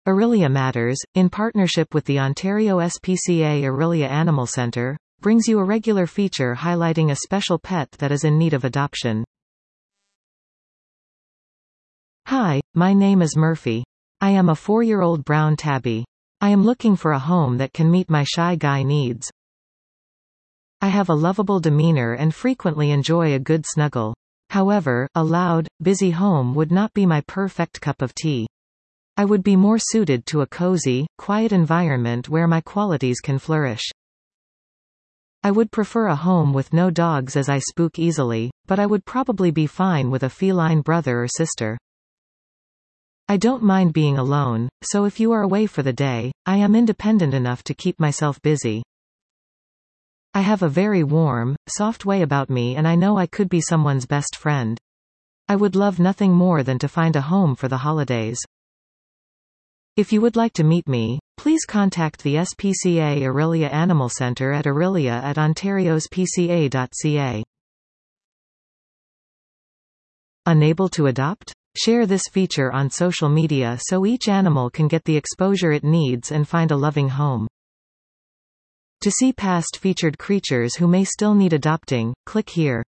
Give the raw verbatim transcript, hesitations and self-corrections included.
Aurelia Matters, in partnership with the Ontario S P C A Aurelia Animal Centre, brings you a regular feature highlighting a special pet that is in need of adoption. Hi, my name is Murphy. I am a four-year-old brown tabby. I am looking for a home that can meet my shy guy needs. I have a lovable demeanor and frequently enjoy a good snuggle. However, a loud, busy home would not be my perfect cup of tea. I would be more suited to a cozy, quiet environment where my qualities can flourish. I would prefer a home with no dogs as I spook easily, but I would probably be fine with a feline brother or sister. I don't mind being alone, so if you are away for the day, I am independent enough to keep myself busy. I have a very warm, soft way about me and I know I could be someone's best friend. I would love nothing more than to find a home for the holidays. If you would like to meet me, please contact the S P C A Aurelia Animal Centre at aurelia at ontarios p c a dot c a. Unable to adopt? Share this feature on social media so each animal can get the exposure it needs and find a loving home. To see past featured creatures who may still need adopting, click here.